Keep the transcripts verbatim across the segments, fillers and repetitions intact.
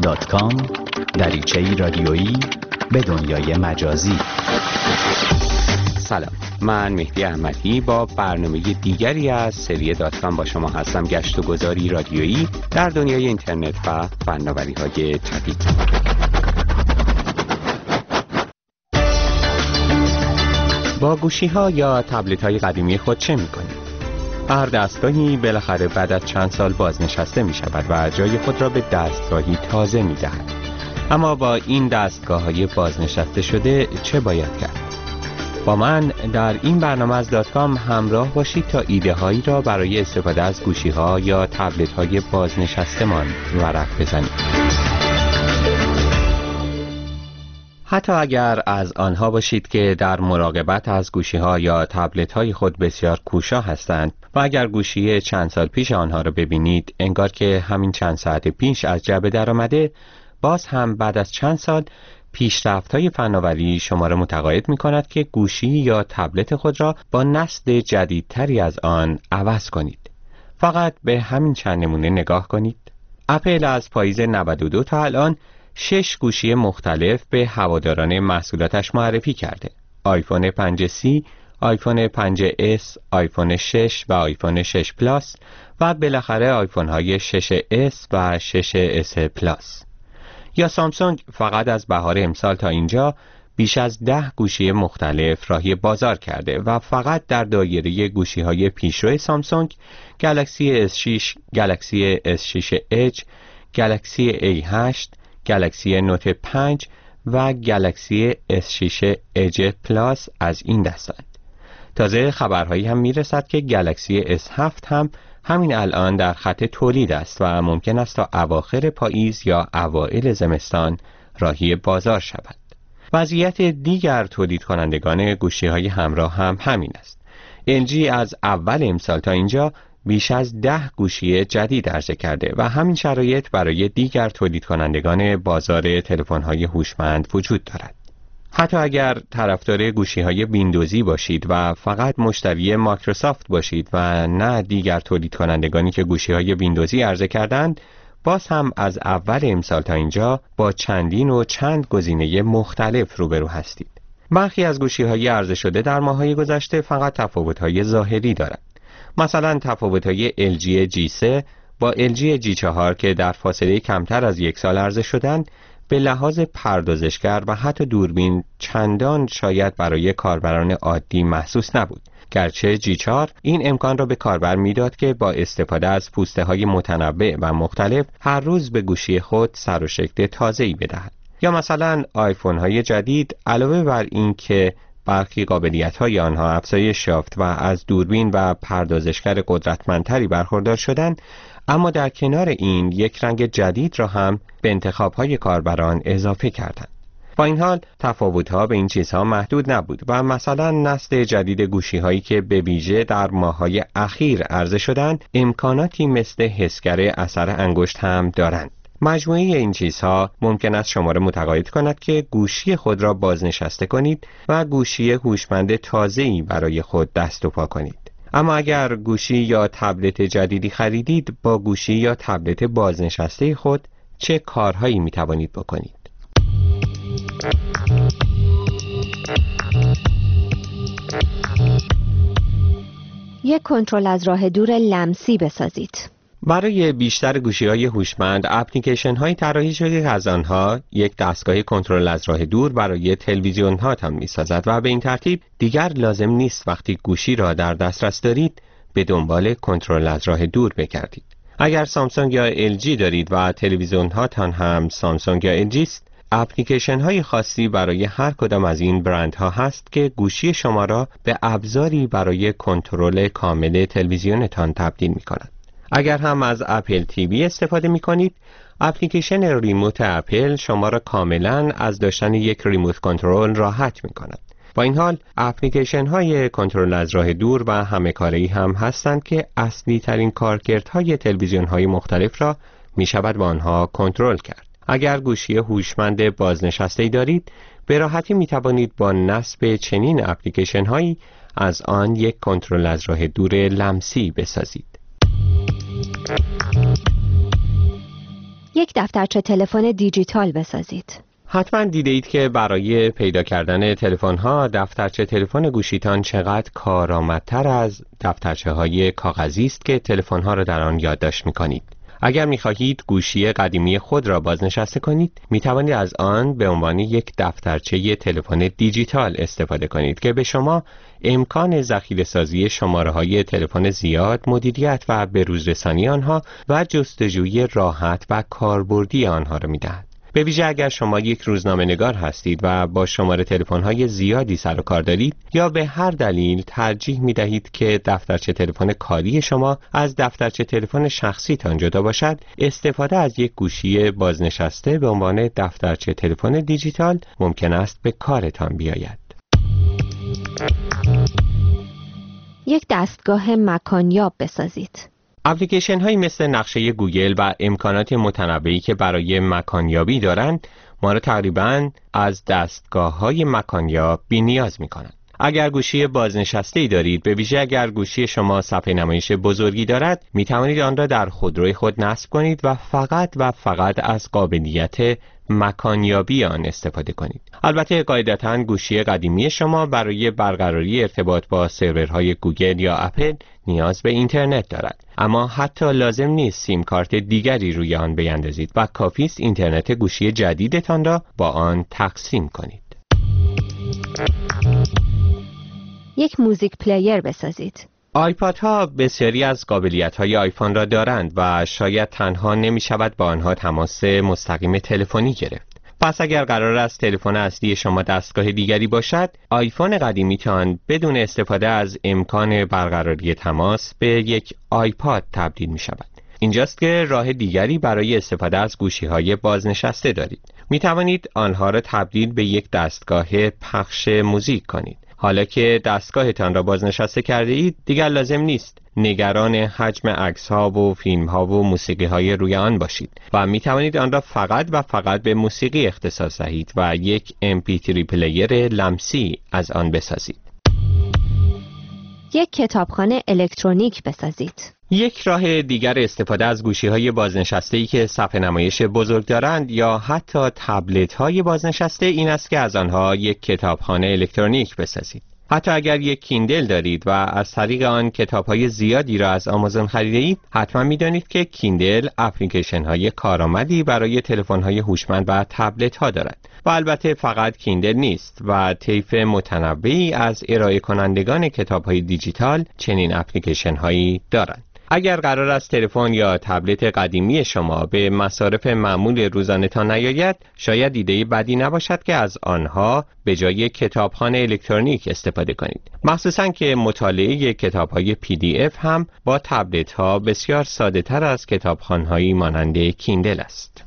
دات کام دریچه‌ای رادیویی به دنیای مجازی. سلام، من مهدی احمدی با برنامه دیگری از سری دات کام با شما هستم. گشت و گذاری رادیویی در دنیای اینترنت و فناوری‌های جدید. با گوشی‌ها یا تبلت‌های قدیمی خود چه می‌کنید؟ هر دستگاهی بالاخره بعد از چند سال بازنشسته می‌شود و جای خود را به دستگاهی تازه می‌دهد. اما با این دستگاه‌های بازنشسته شده چه باید کرد؟ با من در این برنامه از دات کام همراه باشید تا ایده هایی را برای استفاده از گوشی ها یا تبلت های بازنشسته مان ورق بزنید. حتی اگر از آنها باشید که در مراقبت از گوشی ها یا تبلت های خود بسیار کوشا هستند و اگر گوشی چند سال پیش آنها را ببینید انگار که همین چند ساعت پیش از جعبه در آمده، باز هم بعد از چند سال پیشرفت‌های فناوری شما را متقاعد می‌کند که گوشی یا تبلت خود را با نسل جدیدتری از آن عوض کنید. فقط به همین چند نمونه نگاه کنید. اپل از پاییز نود و دو تا الان شش گوشی مختلف به هواداران محصولاتش معرفی کرده. آیفون پنج سی، آیفون پنج اس، آیفون شش و آیفون شش پلاس و بالاخره آیفون‌های شش اس و شش اس پلاس. یا سامسونگ فقط از بهار امسال تا اینجا بیش از ده گوشی مختلف راهی بازار کرده و فقط در دایره گوشی‌های پیشرو سامسونگ گلکسی اس شش، گلکسی اس شش اچ، گلکسی ای هشت، گلکسی نوت پنج و گلکسی اس شش اج پلاس از این دستند. تازه خبرهایی هم میرسد که گلکسی اس هفت هم همین الان در خط تولید است و ممکن است تا اواخر پاییز یا اوایل زمستان راهی بازار شود. وضعیت دیگر تولید کنندگان گوشی‌های همراه هم همین است. ال جی از اول امسال تا اینجا بیش از ده گوشی جدید عرضه کرده و همین شرایط برای دیگر تولید کنندگان بازار تلفن‌های هوشمند وجود دارد. حتی اگر طرفدار گوشی‌های ویندوزی باشید و فقط مشتری مایکروسافت باشید و نه دیگر تولید کنندگانی که گوشی‌های ویندوزی عرضه کردند، باز هم از اول امسال تا اینجا با چندین و چند گزینه مختلف روبرو هستید. برخی از گوشی‌های عرضه شده در ماه‌های گذشته فقط تفاوت‌های ظاهری دارند. مثلا تفاوت‌های ال جی جی سه با ال جی جی چهار که در فاصله کمتر از یک سال عرضه شدند، به لحاظ پردازشگر و حتی دوربین چندان شاید برای کاربران عادی محسوس نبود، گرچه جی چهار این امکان را به کاربر میداد که با استفاده از پوسته های متنوع و مختلف هر روز به گوشی خود سر و شکل تازه‌ای بدهد. یا مثلا آیفون های جدید علاوه بر این که برخی قابلیت های آنها افزایش یافت و از دوربین و پردازشگر قدرتمندتری برخوردار شدند، اما در کنار این یک رنگ جدید را هم به انتخاب‌های کاربران اضافه کردند. با این حال تفاوت‌ها به این چیزها محدود نبود و مثلا نسل جدید گوشی‌هایی که به ویژه در ماه‌های اخیر عرضه شدند امکاناتی مثل حسگر اثر انگشت هم دارند. مجموعه این چیزها ممکن است شما را متقاعد کند که گوشی خود را بازنشسته کنید و گوشی هوشمند تازه‌ای برای خود دست و پا کنید. اما اگر گوشی یا تبلت جدیدی خریدید، با گوشی یا تبلت بازنشسته خود چه کارهایی می توانید بکنید؟ یک کنترل از راه دور لمسی بسازید. برای بیشتر گوشی‌های هوشمند اپلیکیشن‌هایی طراحی شده که از آنها یک دستگاه کنترل از راه دور برای تلویزیون‌ها هم می‌سازد و به این ترتیب دیگر لازم نیست وقتی گوشی را در دسترس دارید به دنبال کنترل از راه دور بگردید. اگر سامسونگ یا ال جی دارید و تلویزیون‌هاتان هم سامسونگ یا ال جی است، اپلیکیشن‌های خاصی برای هر کدام از این برندها هست که گوشی شما را به ابزاری برای کنترل کامل تلویزیونتان تبدیل می‌کند. اگر هم از اپل تی وی استفاده می کنید، اپلیکیشن ریموت اپل شما را کاملا از داشتن یک ریموت کنترل راحت می کند. با این حال اپلیکیشن های کنترل از راه دور و همه کاری هم هستند که اصلی ترین کارکردهای تلویزیون های مختلف را می شود با آنها کنترل کرد. اگر گوشی هوشمند بازنشسته دارید، به راحتی می توانید با نصب چنین اپلیکیشن هایی از آن یک کنترل از راه دور لمسی بسازید. یک دفترچه تلفن دیجیتال بسازید. حتما دیده اید که برای پیدا کردن تلفن‌ها دفترچه تلفن گوشیتان چقدر کارآمدتر از دفترچه های کاغذی است که تلفن‌ها را در آن یادداشت می‌کنید. اگر می‌خواهید گوشی قدیمی خود را بازنشسته کنید، می‌توانید از آن به عنوان یک دفترچه تلفن دیجیتال استفاده کنید که به شما امکان ذخیره‌سازی شماره‌های تلفن زیاد، مدیریت و بروزرسانی آنها و جستجوی راحت و کاربردی آنها را می‌دهد. به ویژه اگر شما یک روزنامه‌نگار هستید و با شماره تلفن‌های زیادی سر و کار دارید یا به هر دلیل ترجیح می‌دهید که دفترچه تلفن کاری شما از دفترچه تلفن شخصیتان جدا باشد، استفاده از یک گوشی بازنشسته به عنوان دفترچه تلفن دیجیتال ممکن است به کارتان بیاید. یک دستگاه مکانیاب بسازید. اپلیکیشن هایی مثل نقشه گوگل و امکانات متنوعی که برای مکانیابی دارند ما را تقریباً از دستگاه های مکانیاب بی نیاز می کنند. اگر گوشی بازنشسته‌ای دارید، به ویژه اگر گوشی شما صفحه نمایش بزرگی دارد، می توانید آن را در خودروی خود نصب کنید و فقط و فقط از قابلیت مکانیابی آن استفاده کنید. البته قاعدتاً گوشی قدیمی شما برای برقراری ارتباط با سرورهای گوگل یا اپل نیاز به اینترنت دارد، اما حتی لازم نیست سیم کارت دیگری روی آن بیندازید و کافی است اینترنت گوشی جدیدتان را با آن تقسیم کنید. یک موزیک پلیر بسازید. آیپادها بسیاری از قابلیت‌های آیفون را دارند و شاید تنها نمی شود با آنها تماس مستقیم تلفنی گرفت. پس اگر قرار است تلفن اصلی شما دستگاه دیگری باشد، آیفون قدیمیتان بدون استفاده از امکان برقراری تماس به یک آیپاد تبدیل می شود. اینجاست که راه دیگری برای استفاده از گوشی‌های بازنشسته دارید. می توانید آنها را تبدیل به یک دستگاه پخش موزیک کنید. حالا که دستگاهتان را بازنشسته کرده اید، دیگر لازم نیست نگران حجم عکس‌ها و فیلم‌ها و موسیقی‌های روی آن باشید و می توانید آن را فقط و فقط به موسیقی اختصاص دهید و یک ام پی تری پلیر لمسی از آن بسازید. یک کتابخانه الکترونیک بسازید. یک راه دیگر استفاده از گوشی‌های بازنشسته‌ای که صفحه نمایش بزرگ دارند یا حتی تبلت‌های بازنشسته این است که از آنها یک کتابخانه الکترونیک بسازید. حتی اگر یک کیندل دارید و از طریق آن کتاب‌های زیادی را از آمازون خریده‌اید، حتما می‌دانید که کیندل اپلیکیشن‌های کارآمدی برای تلفن‌های هوشمند و تبلت‌ها دارد. و البته فقط کیندل نیست و طیف متنوعی از ارائه کنندگان کتاب‌های دیجیتال چنین اپلیکیشن‌هایی دارند. اگر قرار است تلفن یا تبلت قدیمی شما به مصارف معمول روزانه‌تان نیاید، شاید ایده بدی نباشد که از آنها به جای کتابخانه الکترونیک استفاده کنید. مخصوصاً که مطالعه کتاب‌های پی دی اف هم با تبلت‌ها بسیار ساده‌تر از کتابخانه‌هایی مانند کیندل است.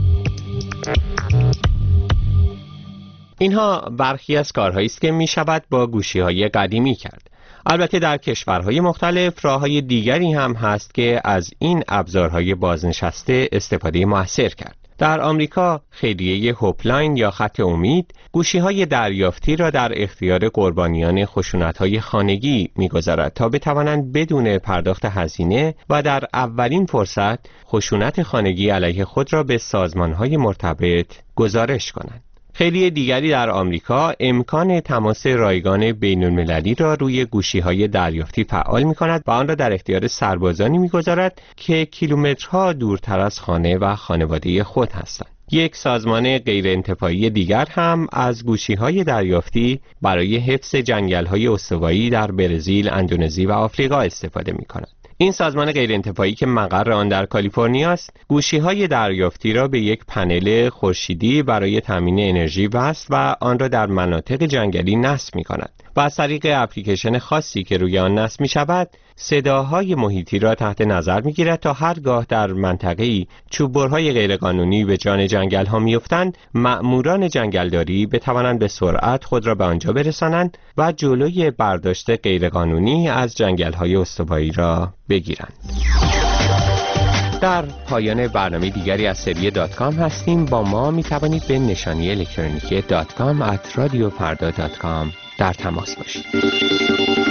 اینها برخی از کارهایی است که می شود با گوشی‌های قدیمی کرد. البته در کشورهای مختلف راه‌های دیگری هم هست که از این ابزارهای بازنشسته استفاده موثر کرد. در آمریکا خیریه هوپلاین یا خط امید گوشی‌های دریافتی را در اختیار قربانیان خشونت‌های خانگی می‌گذارد تا بتوانند بدون پرداخت هزینه و در اولین فرصت خشونت خانگی علیه خود را به سازمان‌های مرتبط گزارش کنند. خیلی دیگری در آمریکا امکان تماس رایگان بین المللی را روی گوشی‌های دریافتی فعال می‌کند و آن را در اختیار سربازانی می‌گذارد که کیلومترها دورتر از خانه و خانواده خود هستند. یک سازمان غیرانتفاعی دیگر هم از گوشی‌های دریافتی برای حفظ جنگل‌های استوایی در برزیل، اندونزی و آفریقا استفاده می‌کند. این سازمان غیرانتفاعی که مقر آن در کالیفرنیا است، گوشی‌های دریافتی را به یک پنل خورشیدی برای تامین انرژی وصل و آن را در مناطق جنگلی نصب می‌کند و از طریق اپلیکیشن خاصی که روی آن نصب می‌شود، صداهای محیطی را تحت نظر می‌گیرد تا هرگاه در منطقه‌ای چوب‌برهای غیرقانونی به جان جنگل‌ها می‌افتند، مأموران جنگلداری بتوانند به سرعت خود را به آنجا برسانند و جلوی برداشت غیرقانونی از جنگل‌های استوایی را بگیرند. در پایان برنامه دیگری از سری دات کام هستیم. با ما می توانید به نشانی الکترونیکی دات کام ات رادیو فردا دات کام در تماس باشید.